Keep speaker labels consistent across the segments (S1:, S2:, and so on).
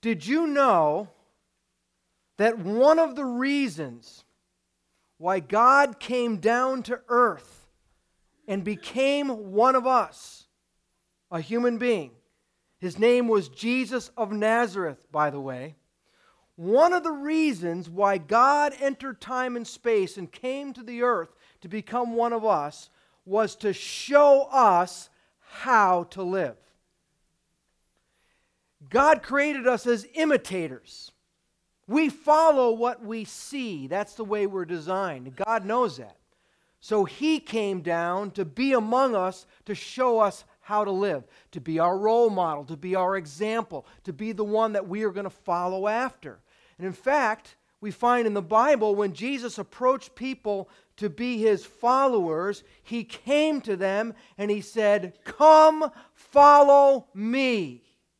S1: Did you know that one of the reasons why God came down to earth and became one of us, a human being? His name was Jesus of Nazareth, by the way. One of the reasons why God entered time and space and came to the earth to become one of us was to show us how to live. God created us as imitators. We follow what we see. That's the way we're designed. God knows that. So He came down to be among us to show us how to live, to be our role model, to be our example, to be the one that we are going to follow after. And in fact, we find in the Bible when Jesus approached people to be His followers, He came to them and He said, "Come, follow me.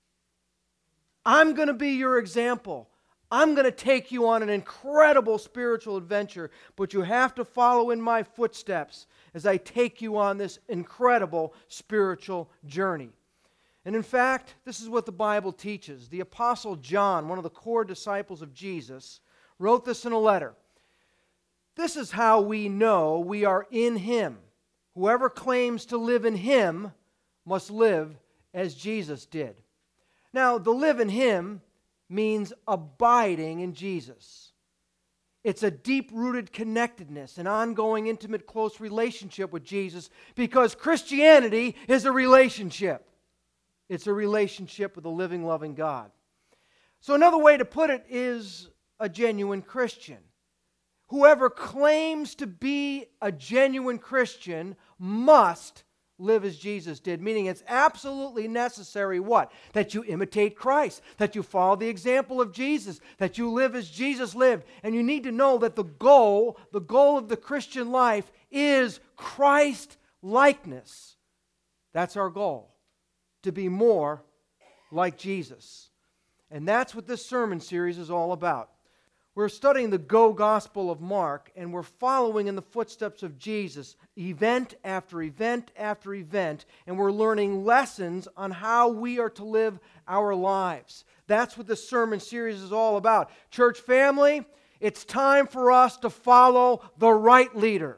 S1: I'm going to be your example. I'm going to take you on an incredible spiritual adventure, but you have to follow in my footsteps as I take you on this incredible spiritual journey." And in fact, this is what the Bible teaches. The Apostle John, one of the core disciples of Jesus, wrote this in a letter. "This is how we know we are in Him. Whoever claims to live in Him must live as Jesus did." Now, the live in Him means abiding in Jesus. It's a deep-rooted connectedness, an ongoing, intimate, close relationship with Jesus, because Christianity is a relationship. It's a relationship with a living, loving God. So another way to put it is a genuine Christian. Whoever claims to be a genuine Christian must live as Jesus did, meaning it's absolutely necessary what? That you imitate Christ, that you follow the example of Jesus, that you live as Jesus lived. And you need to know that the goal of the Christian life is Christ-likeness. That's our goal, to be more like Jesus. And that's what this sermon series is all about. We're studying the Go Gospel of Mark, and we're following in the footsteps of Jesus, event after event after event, and we're learning lessons on how we are to live our lives. That's what this sermon series is all about. Church family, it's time for us to follow the right leader.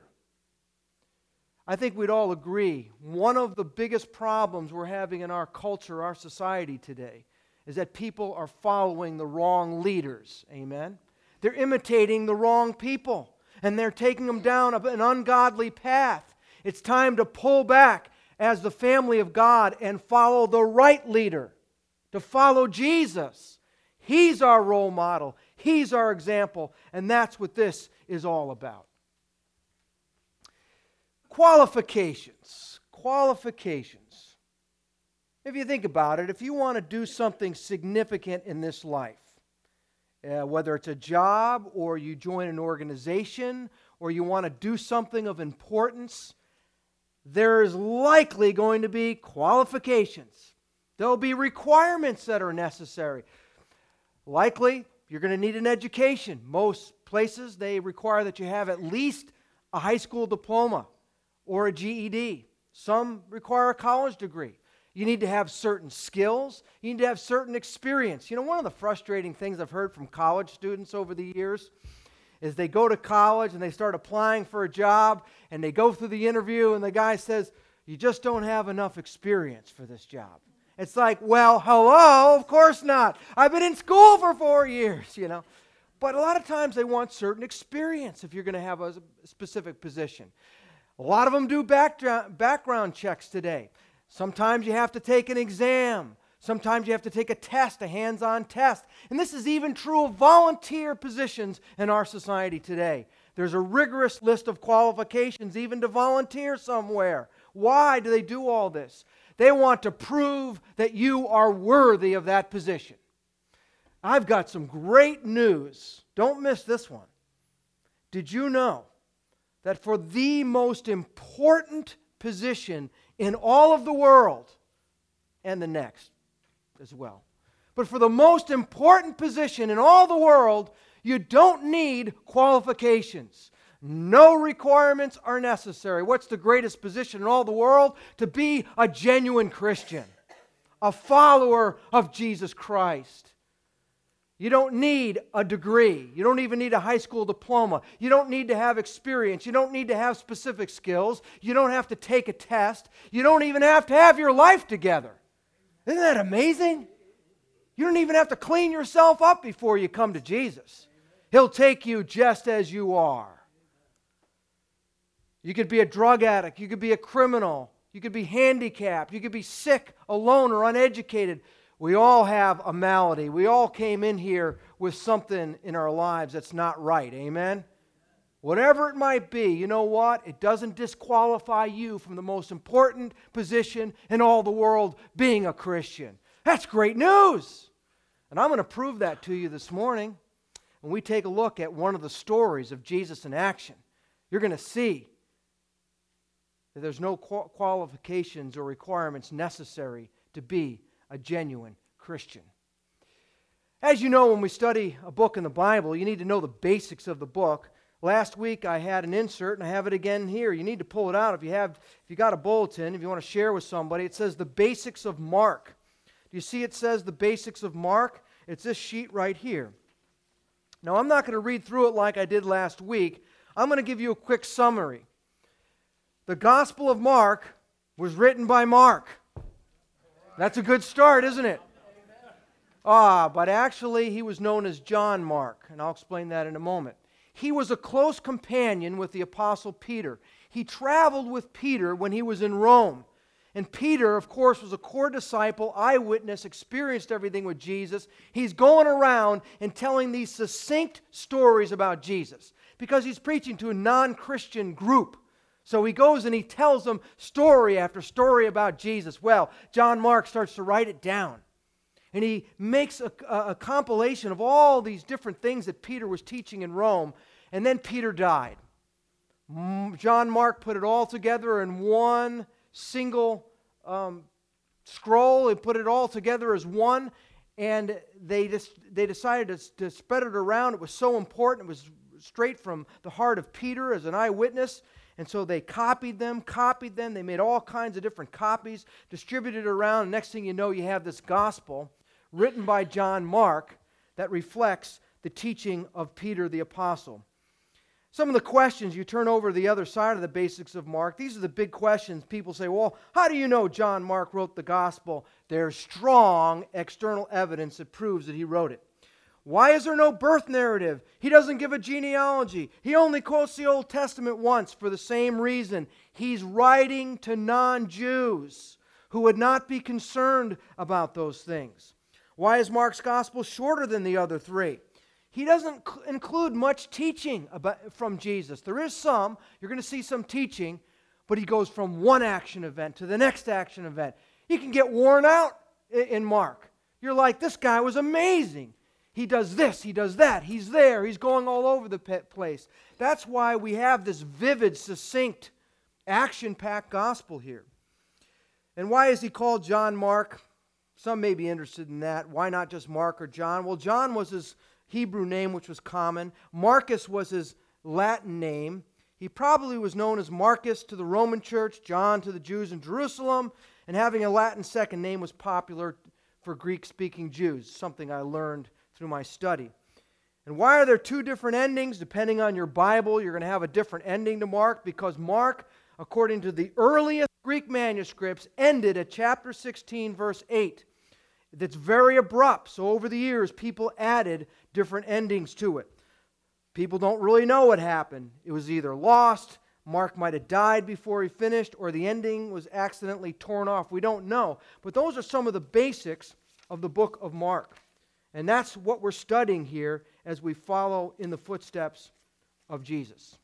S1: I think we'd all agree, one of the biggest problems we're having in our culture, our society today, is that people are following the wrong leaders. Amen? They're imitating the wrong people, and they're taking them down an ungodly path. It's time to pull back as the family of God and follow the right leader, to follow Jesus. He's our role model. He's our example, and that's what this is all about. Qualifications. If you think about it, if you want to do something significant in this life, whether it's a job or you join an organization or you want to do something of importance, there's likely going to be qualifications. There'll be requirements that are necessary. Likely, you're going to need an education. Most places, they require that you have at least a high school diploma or a GED. Some require a college degree. You need to have certain skills. You need to have certain experience. You know, one of the frustrating things I've heard from college students over the years is they go to college and they start applying for a job and they go through the interview and the guy says, "You just don't have enough experience for this job." It's like, well, hello, of course not. I've been in school for 4 years, you know. But a lot of times they want certain experience if you're going to have a specific position. A lot of them do background checks today. Sometimes you have to take an exam. Sometimes you have to take a test, a hands-on test. And this is even true of volunteer positions in our society today. There's a rigorous list of qualifications even to volunteer somewhere. Why do they do all this? They want to prove that you are worthy of that position. I've got some great news. Don't miss this one. Did you know that for the most important position in all of the world, and the next as well, but for the most important position in all the world, you don't need qualifications. No requirements are necessary. What's the greatest position in all the world? To be a genuine Christian, a follower of Jesus Christ. You don't need a degree. You don't even need a high school diploma. You don't need to have experience. You don't need to have specific skills. You don't have to take a test. You don't even have to have your life together. Isn't that amazing? You don't even have to clean yourself up before you come to Jesus. He'll take you just as you are. You could be a drug addict. You could be a criminal. You could be handicapped. You could be sick, alone, or uneducated. We all have a malady. We all came in here with something in our lives that's not right. Amen? Whatever it might be, you know what? It doesn't disqualify you from the most important position in all the world, being a Christian. That's great news. And I'm going to prove that to you this morning when we take a look at one of the stories of Jesus in action. You're going to see that there's no qualifications or requirements necessary to be a genuine Christian. As you know, when we study a book in the Bible, you need to know the basics of the book. Last week I had an insert, and I have it again here. You need to pull it out if you got a bulletin, if you want to share with somebody. It says the basics of Mark. Do you see it says the basics of Mark? It's this sheet right here. Now, I'm not going to read through it like I did last week. I'm going to give you a quick summary. The Gospel of Mark was written by Mark. That's a good start, isn't it? But actually he was known as John Mark, and I'll explain that in a moment. He was a close companion with the Apostle Peter. He traveled with Peter when he was in Rome. And Peter, of course, was a core disciple, eyewitness, experienced everything with Jesus. He's going around and telling these succinct stories about Jesus because he's preaching to a non-Christian group. So he goes and he tells them story after story about Jesus. Well, John Mark starts to write it down. And he makes a compilation of all these different things that Peter was teaching in Rome. And then Peter died. John Mark put it all together in one single scroll. He put it all together as one. And they decided to spread it around. It was so important. It was straight from the heart of Peter as an eyewitness. And so they copied them. They made all kinds of different copies, distributed it around. And next thing you know, you have this gospel written by John Mark that reflects the teaching of Peter the apostle. Some of the questions, you turn over to the other side of the basics of Mark. These are the big questions. People say, well, how do you know John Mark wrote the gospel? There's strong external evidence that proves that he wrote it. Why is there no birth narrative? He doesn't give a genealogy. He only quotes the Old Testament once for the same reason. He's writing to non-Jews who would not be concerned about those things. Why is Mark's gospel shorter than the other three? He doesn't include much teaching from Jesus. There is some. You're going to see some teaching, but he goes from one action event to the next action event. You can get worn out in Mark. You're like, this guy was amazing. He does this, he does that, he's there, he's going all over the place. That's why we have this vivid, succinct, action-packed gospel here. And why is he called John Mark? Some may be interested in that. Why not just Mark or John? Well, John was his Hebrew name, which was common. Marcus was his Latin name. He probably was known as Marcus to the Roman church, John to the Jews in Jerusalem, and having a Latin second name was popular for Greek-speaking Jews, something I learned through my study. And why are there two different endings? Depending on your Bible, you're going to have a different ending to Mark, because Mark, according to the earliest Greek manuscripts, ended at chapter 16, verse 8. That's very abrupt. So over the years, people added different endings to it. People don't really know what happened. It was either lost, Mark might have died before he finished, or the ending was accidentally torn off. We don't know. But those are some of the basics of the book of Mark. And that's what we're studying here as we follow in the footsteps of Jesus.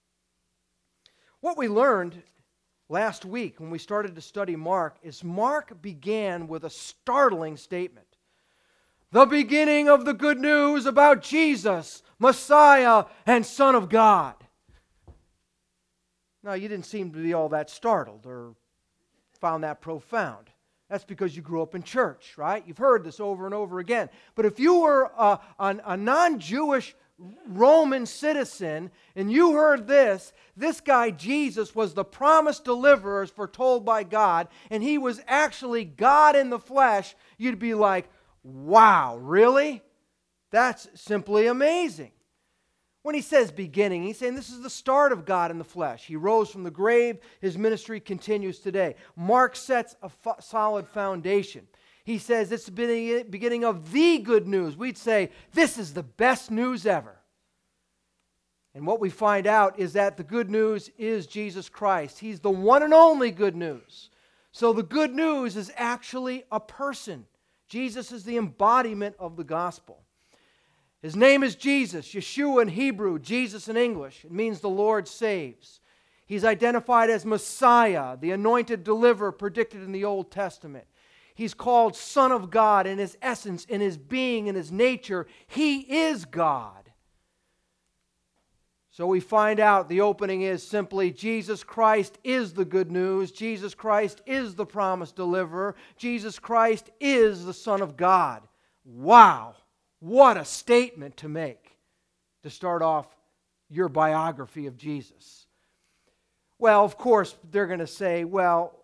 S1: What we learned last week when we started to study Mark is Mark began with a startling statement. The beginning of the good news about Jesus, Messiah and Son of God. Now, you didn't seem to be all that startled or found that profound. That's because you grew up in church, right? You've heard this over and over again. But if you were a non-Jewish Roman citizen and you heard this guy Jesus was the promised deliverer as foretold by God, and he was actually God in the flesh, you'd be like, wow, really? That's simply amazing. When he says beginning, he's saying this is the start of God in the flesh. He rose from the grave. His ministry continues today. Mark sets a solid foundation. He says it's the beginning of the good news. We'd say this is the best news ever. And what we find out is that the good news is Jesus Christ. He's the one and only good news. So the good news is actually a person. Jesus is the embodiment of the gospel. His name is Jesus, Yeshua in Hebrew, Jesus in English. It means the Lord saves. He's identified as Messiah, the anointed deliverer predicted in the Old Testament. He's called Son of God in His essence, in His being, in His nature. He is God. So we find out the opening is simply Jesus Christ is the good news. Jesus Christ is the promised deliverer. Jesus Christ is the Son of God. Wow! What a statement to make to start off your biography of Jesus. Well, of course, they're going to say, well,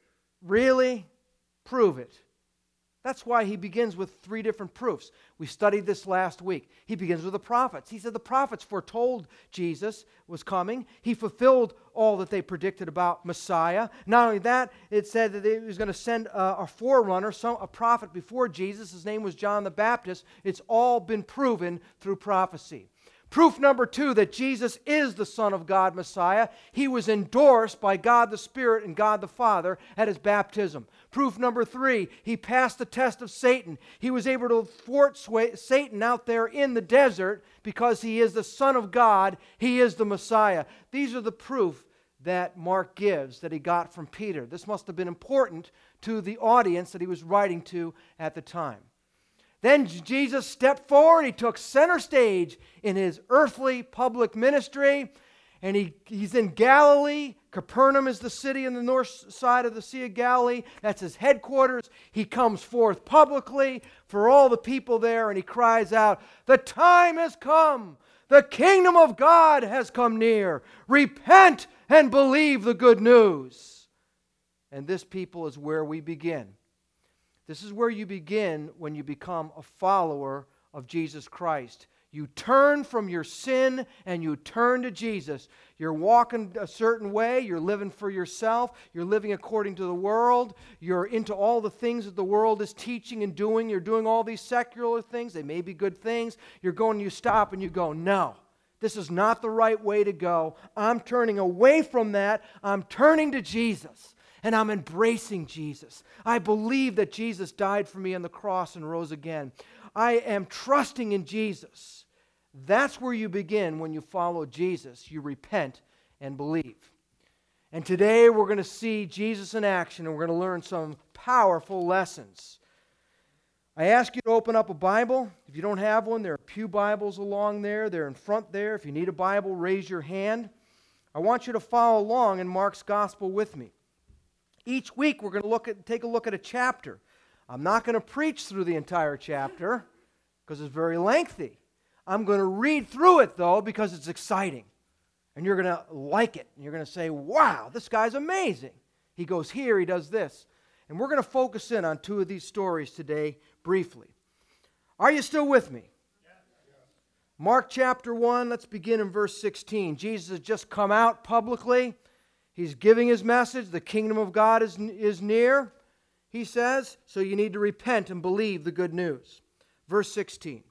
S1: really? Prove it. That's why he begins with 3 different proofs. We studied this last week. He begins with the prophets. He said the prophets foretold Jesus was coming. He fulfilled all that they predicted about Messiah. Not only that, it said that he was going to send a forerunner, a prophet before Jesus. His name was John the Baptist. It's all been proven through prophecy. Proof number 2 that Jesus is the Son of God, Messiah. He was endorsed by God the Spirit and God the Father at His baptism. Proof number 3, He passed the test of Satan. He was able to thwart Satan out there in the desert because He is the Son of God. He is the Messiah. These are the proof that Mark gives that he got from Peter. This must have been important to the audience that he was writing to at the time. Then Jesus stepped forward. He took center stage in His earthly public ministry. And he's in Galilee. Capernaum is the city on the north side of the Sea of Galilee. That's His headquarters. He comes forth publicly for all the people there. And He cries out, "The time has come. The kingdom of God has come near. Repent and believe the good news." And this, people, is where we begin. This is where you begin when you become a follower of Jesus Christ. You turn from your sin and you turn to Jesus. You're walking a certain way. You're living for yourself. You're living according to the world. You're into all the things that the world is teaching and doing. You're doing all these secular things. They may be good things. You stop and you go, no, this is not the right way to go. I'm turning away from that. I'm turning to Jesus. And I'm embracing Jesus. I believe that Jesus died for me on the cross and rose again. I am trusting in Jesus. That's where you begin when you follow Jesus. You repent and believe. And today we're going to see Jesus in action, and we're going to learn some powerful lessons. I ask you to open up a Bible. If you don't have one, there are pew Bibles along there. They're in front there. If you need a Bible, raise your hand. I want you to follow along in Mark's Gospel with me. Each week we're going to take a look at a chapter. I'm not going to preach through the entire chapter because it's very lengthy. I'm going to read through it, though, because it's exciting. And you're going to like it. And you're going to say, wow, this guy's amazing. He goes here, he does this. And we're going to focus in on 2 of these stories today briefly. Are you still with me? Mark chapter 1, let's begin in verse 16. Jesus has just come out publicly. He's giving His message. The kingdom of God is near, He says. So you need to repent and believe the good news. Verse 16.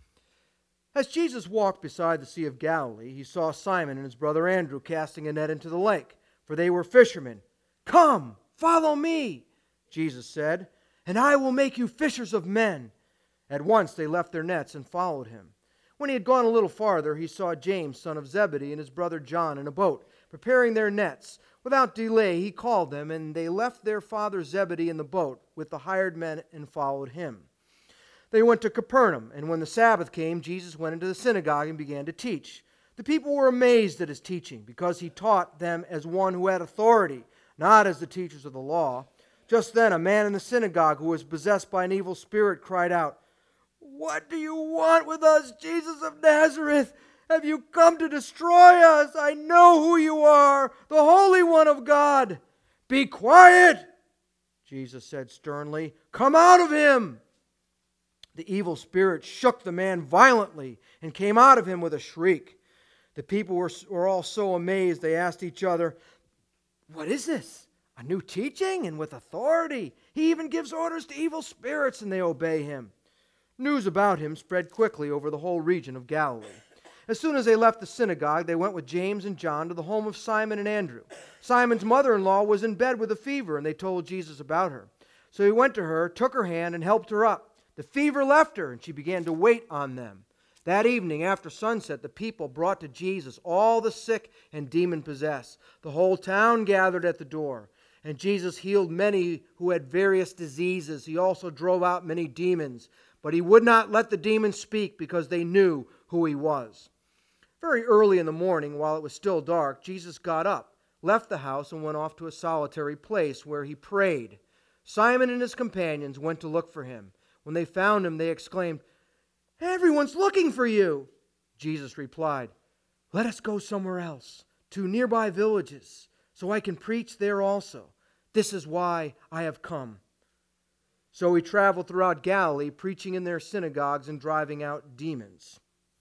S1: As Jesus walked beside the Sea of Galilee, He saw Simon and his brother Andrew casting a net into the lake, for they were fishermen. "Come, follow me," Jesus said, "and I will make you fishers of men." At once they left their nets and followed Him. When He had gone a little farther, He saw James, son of Zebedee, and his brother John in a boat, preparing their nets. Without delay He called them, and they left their father Zebedee in the boat with the hired men and followed Him. They went to Capernaum, and when the Sabbath came, Jesus went into the synagogue and began to teach. The people were amazed at His teaching, because He taught them as one who had authority, not as the teachers of the law. Just then a man in the synagogue who was possessed by an evil spirit cried out, "What do you want with us, Jesus of Nazareth? Have you come to destroy us? I know who you are, the Holy One of God." "Be quiet," Jesus said sternly. "Come out of him." The evil spirit shook the man violently and came out of him with a shriek. The people were all so amazed they asked each other, "What is this? A new teaching and with authority. He even gives orders to evil spirits and they obey him." News about him spread quickly over the whole region of Galilee. As soon as they left the synagogue, they went with James and John to the home of Simon and Andrew. Simon's mother-in-law was in bed with a fever, and they told Jesus about her. So he went to her, took her hand, and helped her up. The fever left her, and she began to wait on them. That evening, after sunset, the people brought to Jesus all the sick and demon-possessed. The whole town gathered at the door, and Jesus healed many who had various diseases. He also drove out many demons, but he would not let the demons speak because they knew who he was. Very early in the morning, while it was still dark, Jesus got up, left the house, and went off to a solitary place where he prayed. Simon and his companions went to look for him. When they found him, they exclaimed, "Everyone's looking for you." Jesus replied, "Let us go somewhere else, to nearby villages, so I can preach there also. This is why I have come." So he traveled throughout Galilee, preaching in their synagogues and driving out demons.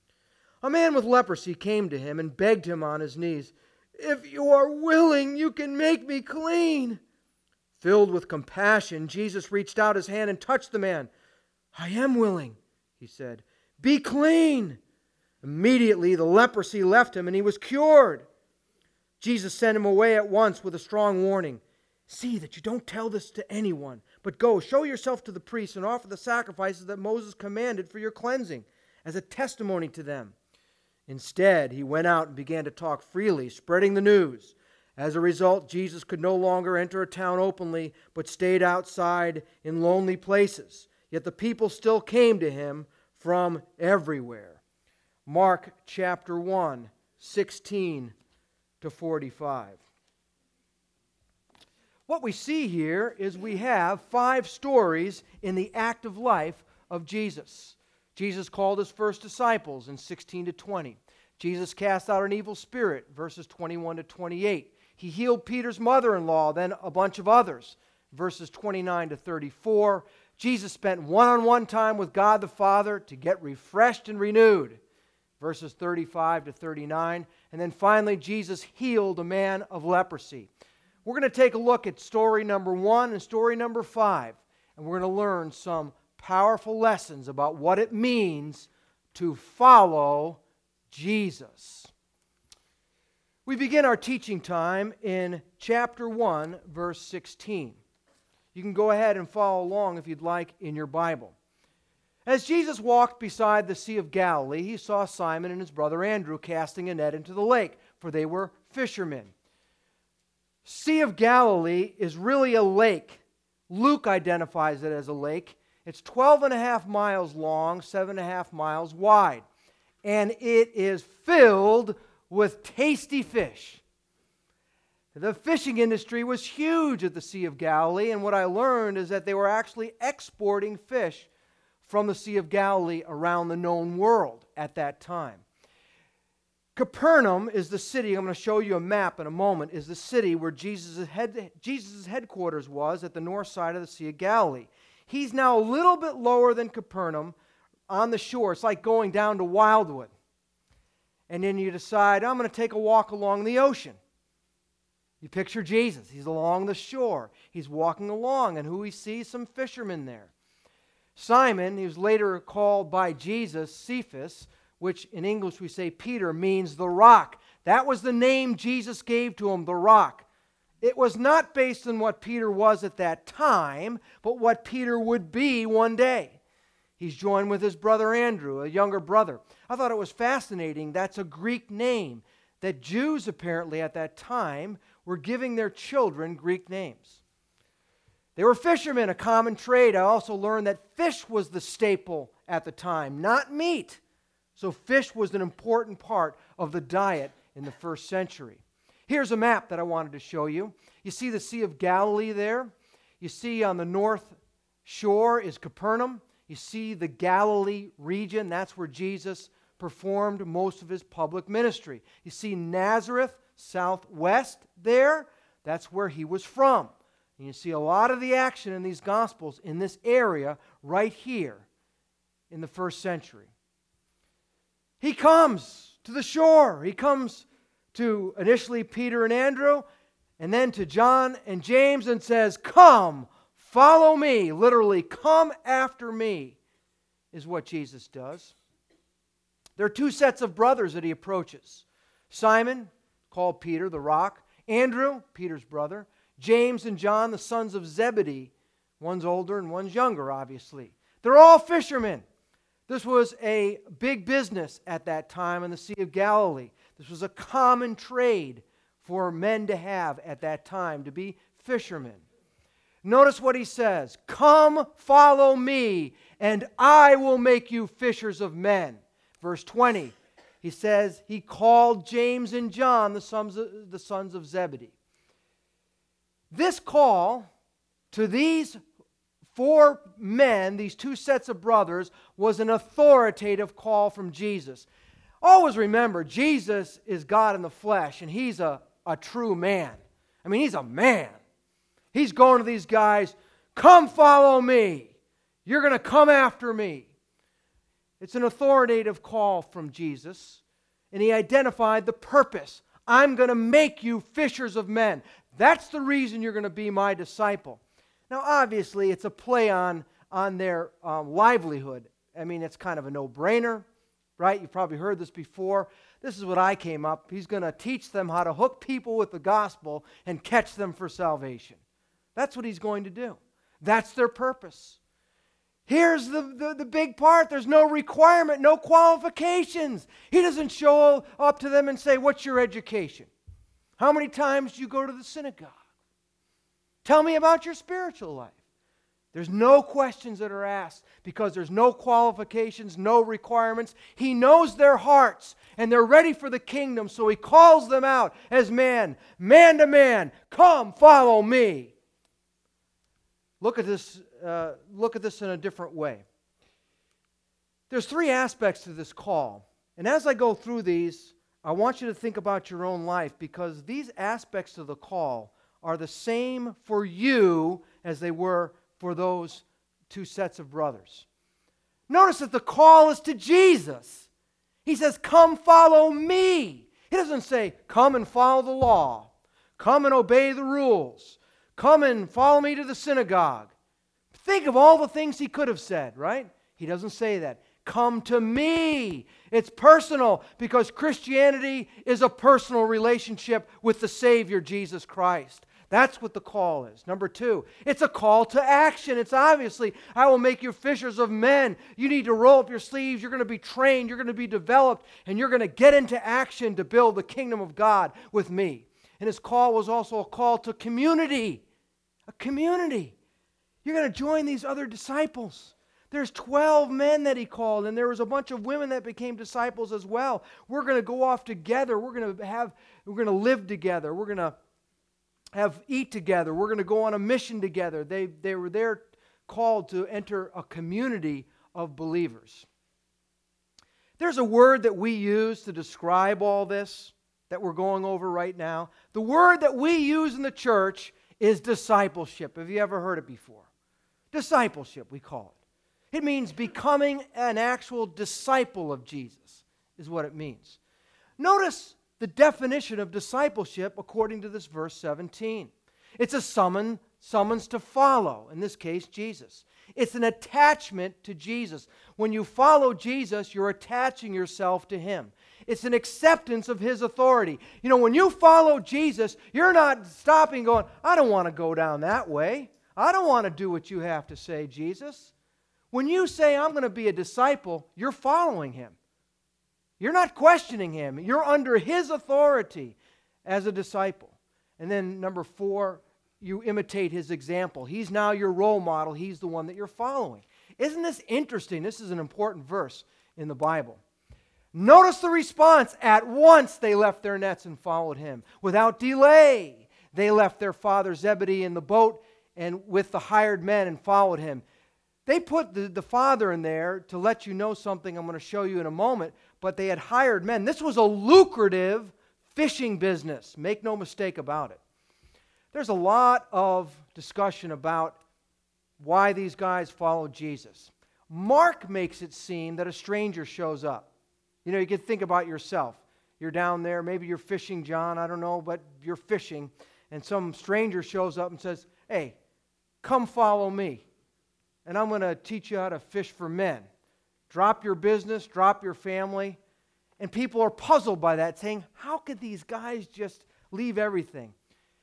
S1: A man with leprosy came to him and begged him on his knees, "If you are willing, you can make me clean." Filled with compassion, Jesus reached out his hand and touched the man. "I am willing," he said. "Be clean." Immediately the leprosy left him and he was cured. Jesus sent him away at once with a strong warning. "See that you don't tell this to anyone, but go, show yourself to the priests and offer the sacrifices that Moses commanded for your cleansing, as a testimony to them." Instead, he went out and began to talk freely, spreading the news. As a result, Jesus could no longer enter a town openly, but stayed outside in lonely places. Yet the people still came to him from everywhere. Mark chapter 1, 16 to 45. What we see here is we have 5 stories in the active life of Jesus. Jesus called his first disciples in 16 to 20. Jesus cast out an evil spirit, verses 21 to 28. He healed Peter's mother-in-law, then a bunch of others, verses 29 to 34. Jesus spent one-on-one time with God the Father to get refreshed and renewed, verses 35 to 39. And then finally, Jesus healed a man of leprosy. We're going to take a look at story number 1 and story number 5, and we're going to learn some powerful lessons about what it means to follow Jesus. We begin our teaching time in chapter 1, verse 16. You can go ahead and follow along if you'd like in your Bible. As Jesus walked beside the Sea of Galilee, he saw Simon and his brother Andrew casting a net into the lake, for they were fishermen. Sea of Galilee is really a lake. Luke identifies it as a lake. It's 12.5 miles long, 7.5 miles wide, and it is filled with tasty fish. The fishing industry was huge at the Sea of Galilee, and what I learned is that they were actually exporting fish from the Sea of Galilee around the known world at that time. Capernaum is the city, I'm going to show you a map in a moment, is the city where Jesus' headquarters was at the north side of the Sea of Galilee. He's now a little bit lower than Capernaum on the shore. It's like going down to Wildwood. And then you decide, I'm going to take a walk along the ocean. You picture Jesus. He's along the shore. He's walking along, and who he sees? Some fishermen there. Simon, he was later called by Jesus Cephas, which in English we say Peter, means the rock. That was the name Jesus gave to him, the rock. It was not based on what Peter was at that time, but what Peter would be one day. He's joined with his brother Andrew, a younger brother. I thought it was fascinating. That's a Greek name, that Jews apparently at that time were giving their children Greek names. They were fishermen, a common trade. I also learned that fish was the staple at the time, not meat. So fish was an important part of the diet in the first century. Here's a map that I wanted to show you. You see the Sea of Galilee there. You see on the north shore is Capernaum. You see the Galilee region. That's where Jesus performed most of his public ministry. You see Nazareth, southwest there. That's where he was from. And you see a lot of the action in these Gospels in this area right here in the first century. He comes to the shore. He comes to initially Peter and Andrew, and then to John and James, and says, "Come, follow me." Literally, "Come after me," is what Jesus does. There are two sets of brothers that he approaches. Simon, called Peter, the rock. Andrew, Peter's brother. James and John, the sons of Zebedee. One's older and one's younger, obviously. They're all fishermen. This was a big business at that time in the Sea of Galilee. This was a common trade for men to have at that time, to be fishermen. Notice what he says, "Come, follow me, and I will make you fishers of men." Verse 20, he says, he called James and John, the sons of Zebedee. This call to these four men, these two sets of brothers, was an authoritative call from Jesus. Always remember, Jesus is God in the flesh, and he's a true man. I mean, he's a man. He's going to these guys, "Come follow me. You're going to come after me." It's an authoritative call from Jesus, and he identified the purpose. "I'm going to make you fishers of men. That's the reason you're going to be my disciple." Now, obviously, it's a play on their livelihood. I mean, it's kind of a no-brainer, right? You've probably heard this before. This is what I came up. He's going to teach them how to hook people with the gospel and catch them for salvation. That's what he's going to do. That's their purpose. Here's the big part. There's no requirement, no qualifications. He doesn't show up to them and say, "What's your education? How many times do you go to the synagogue? Tell me about your spiritual life." There's no questions that are asked because there's no qualifications, no requirements. He knows their hearts and they're ready for the kingdom, so he calls them out as man to man, "Come, follow me." Look at this in a different way. There's three aspects to this call. And as I go through these, I want you to think about your own life, because these aspects of the call are the same for you as they were for those two sets of brothers. Notice that the call is to Jesus. He says, "Come follow me." He doesn't say, "Come and follow the law. Come and obey the rules. Come and follow me to the synagogue." Think of all the things he could have said, right? He doesn't say that. "Come to me." It's personal, because Christianity is a personal relationship with the Savior, Jesus Christ. That's what the call is. Number two, it's a call to action. It's obviously, "I will make you fishers of men." You need to roll up your sleeves. You're going to be trained. You're going to be developed. And you're going to get into action to build the kingdom of God with me. And his call was also a call to community. A community. You're going to join these other disciples. There's 12 men that he called, and there was a bunch of women that became disciples as well. We're going to go off together. We're going to live together. We're going to eat together. We're going to go on a mission together. They were there called to enter a community of believers. There's a word that we use to describe all this that we're going over right now. The word that we use in the church is discipleship. Have you ever heard it before? Discipleship, we call it. It means becoming an actual disciple of Jesus, is what it means. Notice the definition of discipleship according to this verse 17. It's a summons to follow, in this case, Jesus. It's an attachment to Jesus. When you follow Jesus, you're attaching yourself to him. It's an acceptance of his authority. You know, when you follow Jesus, you're not stopping going, "I don't want to go down that way. I don't want to do what you have to say, Jesus." When you say, "I'm going to be a disciple," you're following him. You're not questioning him. You're under his authority as a disciple. And then number 4, you imitate his example. He's now your role model. He's the one that you're following. Isn't this interesting? This is an important verse in the Bible. Notice the response. At once they left their nets and followed him. Without delay, they left their father Zebedee in the boat and with the hired men and followed him. They put the father in there to let you know something I'm going to show you in a moment, but they had hired men. This was a lucrative fishing business. Make no mistake about it. There's a lot of discussion about why these guys followed Jesus. Mark makes it seem that a stranger shows up. You know, you can think about yourself. You're down there, maybe you're fishing, John, I don't know, but you're fishing, and some stranger shows up and says, hey, come follow me, and I'm going to teach you how to fish for men. Drop your business, drop your family. And people are puzzled by that, saying, how could these guys just leave everything?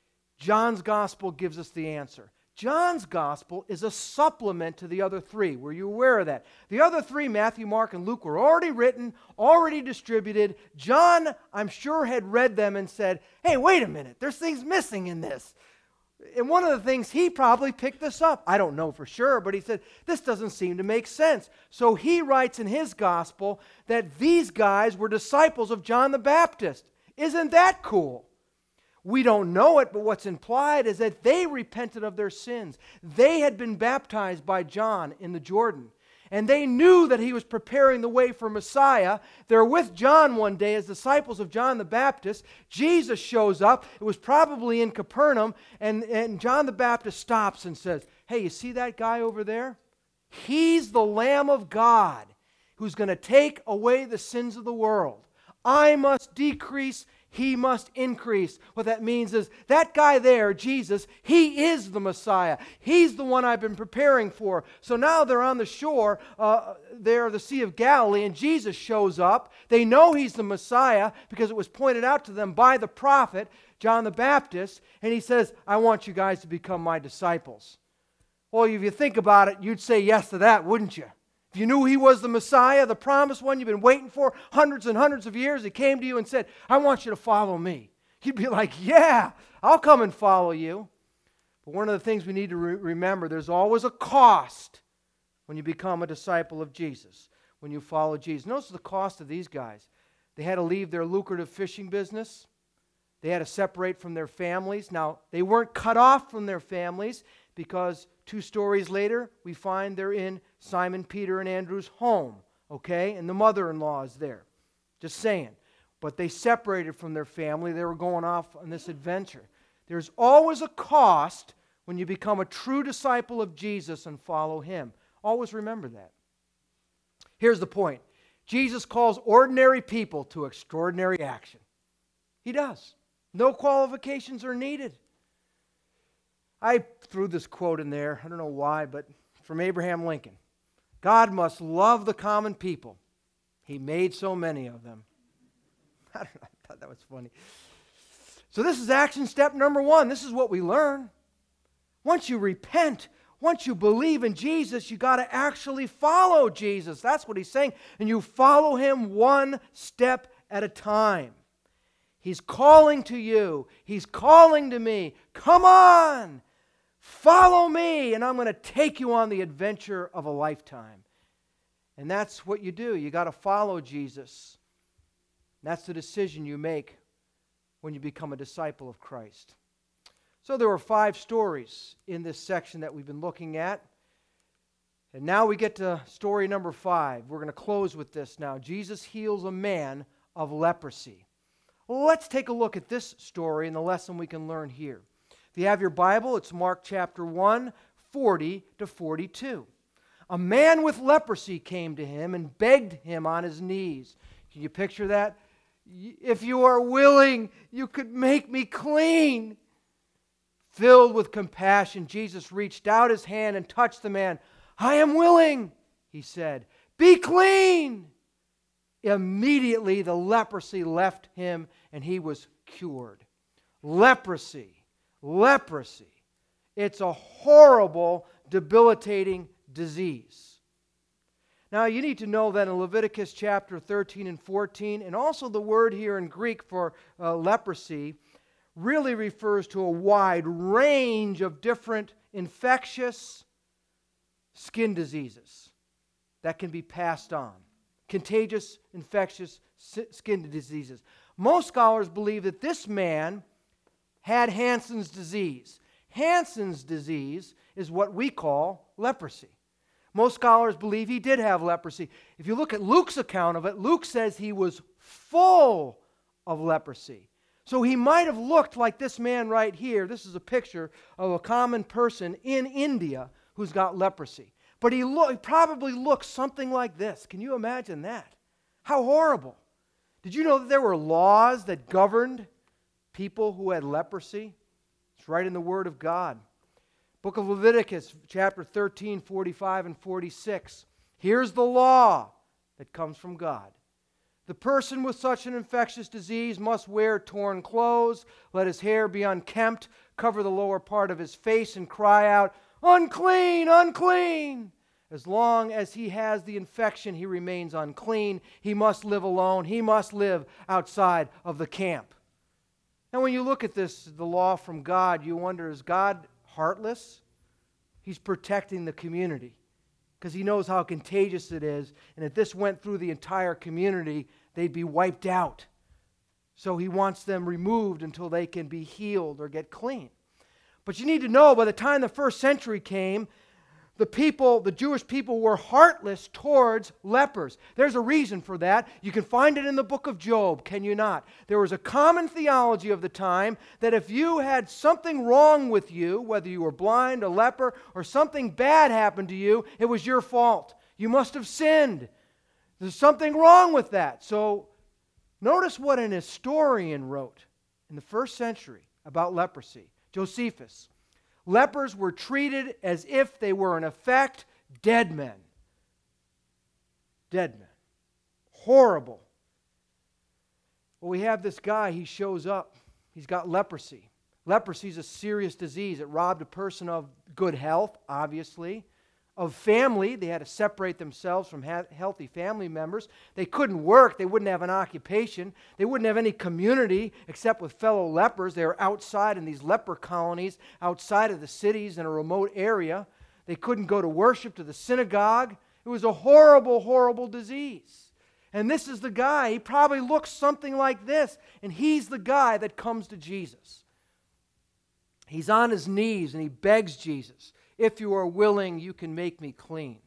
S1: John's gospel gives us the answer. John's gospel is a supplement to the other three. Were you aware of that? The other three, Matthew, Mark, and Luke, were already written, already distributed. John, I'm sure, had read them and said, hey, wait a minute, there's things missing in this. And one of the things, he probably picked this up. I don't know for sure, but he said, this doesn't seem to make sense. So he writes in his gospel that these guys were disciples of John the Baptist. Isn't that cool? We don't know it, but what's implied is that they repented of their sins. They had been baptized by John in the Jordan. And they knew that he was preparing the way for Messiah. They're with John one day as disciples of John the Baptist. Jesus shows up. It was probably in Capernaum. And John the Baptist stops and says, hey, you see that guy over there? He's the Lamb of God who's going to take away the sins of the world. I must decrease, he must increase. What that means is that guy there, Jesus, he is the Messiah. He's the one I've been preparing for. So now they're on the shore, there, the Sea of Galilee, and Jesus shows up. They know he's the Messiah because it was pointed out to them by the prophet, John the Baptist, and he says, I want you guys to become my disciples. Well, if you think about it, you'd say yes to that, wouldn't you? If you knew he was the Messiah, the promised one you've been waiting for hundreds and hundreds of years, he came to you and said, I want you to follow me. You'd be like, yeah, I'll come and follow you. But one of the things we need to remember, there's always a cost when you become a disciple of Jesus, when you follow Jesus. Notice the cost of these guys. They had to leave their lucrative fishing business. They had to separate from their families. Now, they weren't cut off from their families because 2 stories later, we find they're in Simon, Peter, and Andrew's home, okay? And the mother-in-law is there. Just saying. But they separated from their family. They were going off on this adventure. There's always a cost when you become a true disciple of Jesus and follow him. Always remember that. Here's the point. Jesus calls ordinary people to extraordinary action. He does. No qualifications are needed. I threw this quote in there, I don't know why, but from Abraham Lincoln. God must love the common people. He made so many of them. I thought that was funny. So this is action step number 1. This is what we learn. Once you repent, once you believe in Jesus, you got to actually follow Jesus. That's what he's saying. And you follow him one step at a time. He's calling to you. He's calling to me. Come on. Follow me, and I'm going to take you on the adventure of a lifetime. And that's what you do. You got to follow Jesus. That's the decision you make when you become a disciple of Christ. So there were 5 stories in this section that we've been looking at. And now we get to story number 5. We're going to close with this now. Jesus heals a man of leprosy. Well, let's take a look at this story and the lesson we can learn here. If you have your Bible, it's Mark chapter 1, 40 to 42. A man with leprosy came to him and begged him on his knees. Can you picture that? If you are willing, you could make me clean. Filled with compassion, Jesus reached out his hand and touched the man. I am willing, he said. Be clean. Immediately the leprosy left him and he was cured. Leprosy. It's a horrible, debilitating disease. Now you need to know that in Leviticus chapter 13 and 14, and also the word here in Greek for leprosy, really refers to a wide range of different infectious skin diseases that can be passed on. Contagious, infectious skin diseases. Most scholars believe that this man had Hansen's disease. Hansen's disease is what we call leprosy. Most scholars believe he did have leprosy. If you look at Luke's account of it, Luke says he was full of leprosy. So he might have looked like this man right here. This is a picture of a common person in India who's got leprosy. But he probably looked something like this. Can you imagine that? How horrible. Did you know that there were laws that governed people who had leprosy? It's right in the Word of God. Book of Leviticus, chapter 13, 45 and 46. Here's the law that comes from God. The person with such an infectious disease must wear torn clothes, let his hair be unkempt, cover the lower part of his face, and cry out, "Unclean, unclean!" As long as he has the infection, he remains unclean. He must live alone. He must live outside of the camp. Now, when you look at this, the law from God, you wonder, is God heartless? He's protecting the community because he knows how contagious it is. And if this went through the entire community, they'd be wiped out. So he wants them removed until they can be healed or get clean. But you need to know, by the time the first century came, the Jewish people were heartless towards lepers. There's a reason for that. You can find it in the book of Job, can you not? There was a common theology of the time that if you had something wrong with you, whether you were blind, a leper, or something bad happened to you, it was your fault. You must have sinned. There's something wrong with that. So notice what an historian wrote in the first century about leprosy. Josephus. Lepers were treated as if they were, in effect, dead men. Dead men. Horrible. Well, we have this guy, he shows up. He's got leprosy. Leprosy is a serious disease. It robbed a person of good health, obviously. Of family, they had to separate themselves from healthy family members. They couldn't work. They wouldn't have an occupation. They wouldn't have any community except with fellow lepers. They were outside in these leper colonies, outside of the cities in a remote area. They couldn't go to worship to the synagogue. It was a horrible, horrible disease. And this is the guy. He probably looks something like this. And he's the guy that comes to Jesus. He's on his knees and he begs Jesus, "If you are willing, you can make me clean."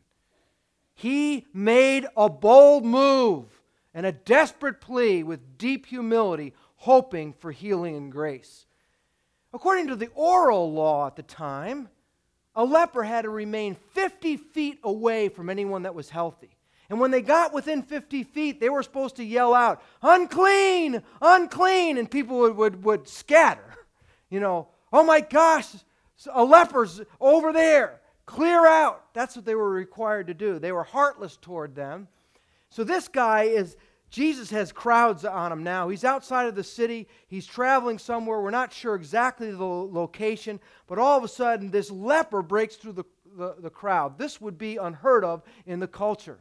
S1: He made a bold move and a desperate plea with deep humility, hoping for healing and grace. According to the oral law at the time, a leper had to remain 50 feet away from anyone that was healthy. And when they got within 50 feet, they were supposed to yell out, "Unclean, unclean," and people would scatter. You know, "Oh my gosh, a leper's over there. Clear out." That's what they were required to do. They were heartless toward them. So this guy Jesus has crowds on him now. He's outside of the city. He's traveling somewhere. We're not sure exactly the location. But all of a sudden, this leper breaks through the crowd. This would be unheard of in the culture.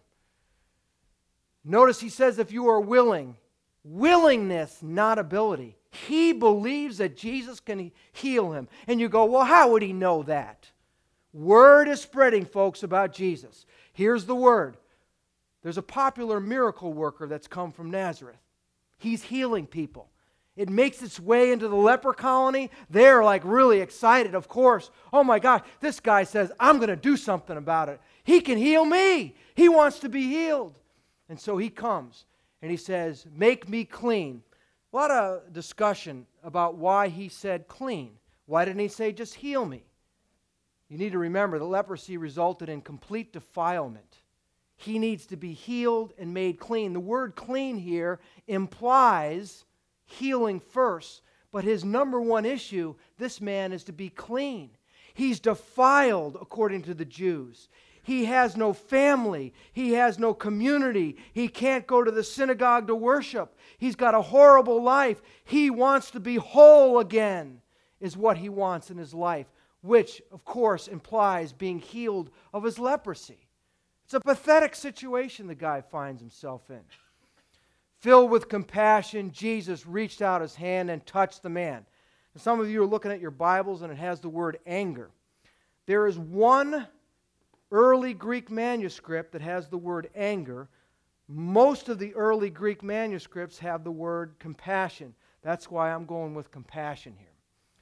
S1: Notice he says, "If you are willing." Willingness, not ability. He believes that Jesus can heal him. And you go, "Well, how would he know that?" Word is spreading, folks, about Jesus. Here's the word. There's a popular miracle worker that's come from Nazareth. He's healing people. It makes its way into the leper colony. They're like really excited, of course. "Oh my gosh, this guy says, I'm going to do something about it. He can heal me. He wants to be healed." And so he comes and he says, "Make me clean." A lot of discussion about why he said clean. Why didn't he say just heal me? You need to remember that leprosy resulted in complete defilement. He needs to be healed and made clean. The word clean here implies healing first, but his number one issue, this man is to be clean. He's defiled according to the Jews. He has no family. He has no community. He can't go to the synagogue to worship. He's got a horrible life. He wants to be whole again, is what he wants in his life, which, of course, implies being healed of his leprosy. It's a pathetic situation the guy finds himself in. Filled with compassion, Jesus reached out his hand and touched the man. And some of you are looking at your Bibles and it has the word anger. There is one early Greek manuscript that has the word anger. Most of the early Greek manuscripts have the word compassion. That's why I'm going with compassion here.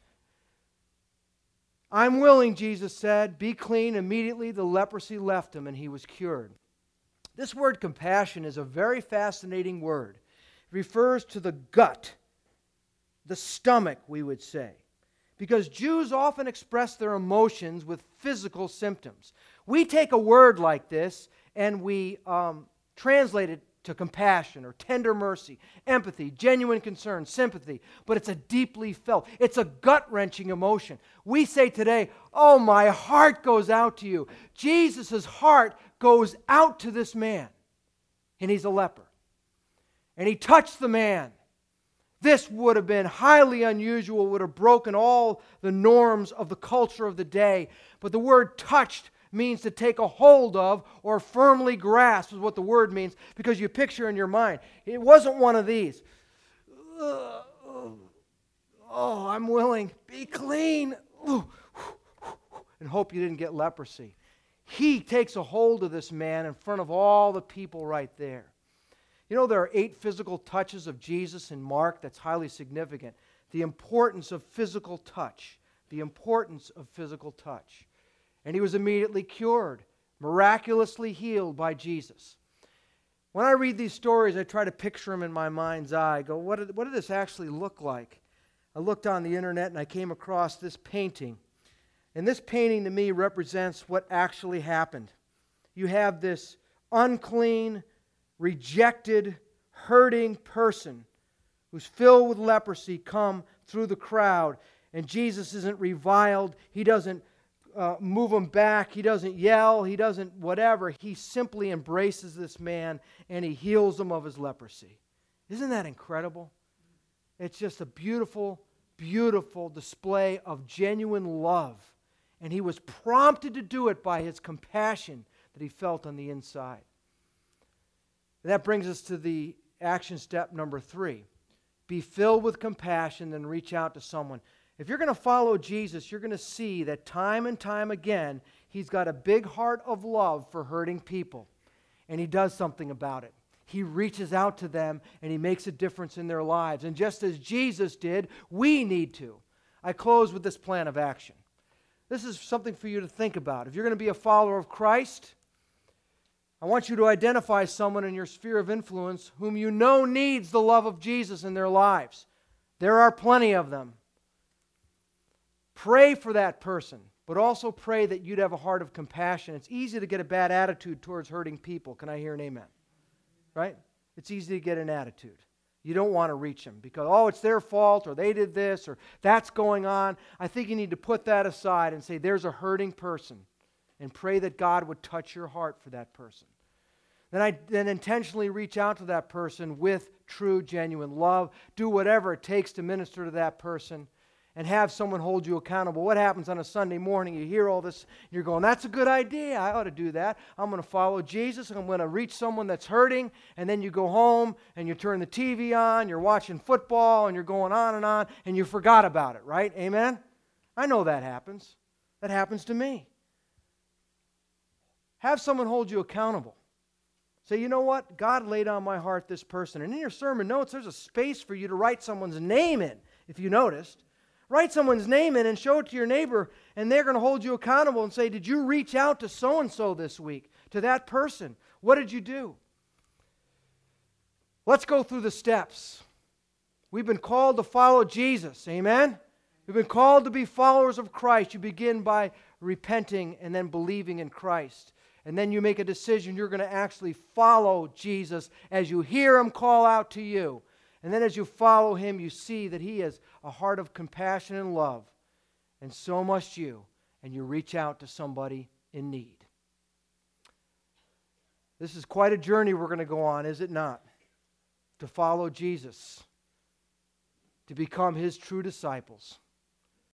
S1: "I'm willing," Jesus said. "Be clean." Immediately the leprosy left him and he was cured. This word compassion is a very fascinating word. It refers to the gut, the stomach, we would say. Because Jews often express their emotions with physical symptoms. We take a word like this and we translate it to compassion or tender mercy, empathy, genuine concern, sympathy, but it's a deeply felt, it's a gut-wrenching emotion. We say today, oh, my heart goes out to you. Jesus' heart goes out to this man, and he's a leper. And he touched the man. This would have been highly unusual, would have broken all the norms of the culture of the day. But the word touched means to take a hold of or firmly grasp is what the word means, because you picture in your mind. It wasn't one of these. Oh, I'm willing. Be clean. And hope you didn't get leprosy. He takes a hold of this man in front of all the people right there. You know, there are 8 physical touches of Jesus in Mark that's highly significant. The importance of physical touch. The importance of physical touch. And he was immediately cured, miraculously healed by Jesus. When I read these stories, I try to picture them in my mind's eye. I go, what did this actually look like? I looked on the internet and I came across this painting. And this painting to me represents what actually happened. You have this unclean, rejected, hurting person who's filled with leprosy come through the crowd. And Jesus isn't reviled. He doesn't move him back. He doesn't yell. He doesn't whatever. He simply embraces this man and he heals him of his leprosy. Isn't that incredible? It's just a beautiful, beautiful display of genuine love. And he was prompted to do it by his compassion that he felt on the inside. And that brings us to the action step number 3. Be filled with compassion, then reach out to someone. If you're going to follow Jesus, you're going to see that time and time again, he's got a big heart of love for hurting people. And he does something about it. He reaches out to them and he makes a difference in their lives. And just as Jesus did, we need to. I close with this plan of action. This is something for you to think about. If you're going to be a follower of Christ, I want you to identify someone in your sphere of influence whom you know needs the love of Jesus in their lives. There are plenty of them. Pray for that person, but also pray that you'd have a heart of compassion. It's easy to get a bad attitude towards hurting people. Can I hear an amen? Right? It's easy to get an attitude. You don't want to reach them because, oh, it's their fault, or they did this, or that's going on. I think you need to put that aside and say, there's a hurting person, and pray that God would touch your heart for that person. Then intentionally reach out to that person with true, genuine love. Do whatever it takes to minister to that person. And have someone hold you accountable. What happens on a Sunday morning? You hear all this, and you're going, that's a good idea. I ought to do that. I'm going to follow Jesus. I'm going to reach someone that's hurting. And then you go home, and you turn the TV on. You're watching football, and you're going on, and you forgot about it, right? Amen? I know that happens. That happens to me. Have someone hold you accountable. Say, you know what? God laid on my heart this person. And in your sermon notes, there's a space for you to write someone's name in, if you noticed. Write someone's name in and show it to your neighbor, and they're going to hold you accountable and say, did you reach out to so-and-so this week, to that person? What did you do? Let's go through the steps. We've been called to follow Jesus. Amen? We've been called to be followers of Christ. You begin by repenting and then believing in Christ. And then you make a decision you're going to actually follow Jesus as you hear him call out to you. And then as you follow him, you see that he has a heart of compassion and love. And so must you. And you reach out to somebody in need. This is quite a journey we're going to go on, is it not? To follow Jesus. To become his true disciples.